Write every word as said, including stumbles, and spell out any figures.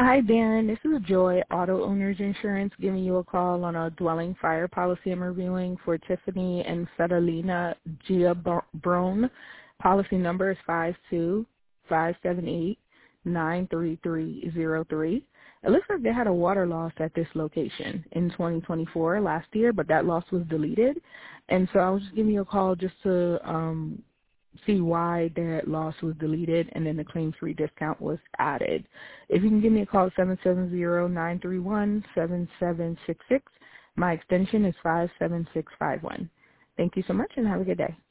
Hi, Darren. This is Joy, Auto Owners Insurance, giving you a call on a dwelling fire policy I'm reviewing for Tiffany and Fedalina Giabrone. Policy number is five two five seven eight nine three three zero three. It looks like they had a water loss at this location in twenty twenty-four last year, but that loss was deleted. And so I was just giving you a call just to um, see why that loss was deleted and then the claim-free discount was added. If you can give me a call at seven seven zero, nine three one, seven seven six six. My extension is five seven six five one. Thank you so much and have a good day.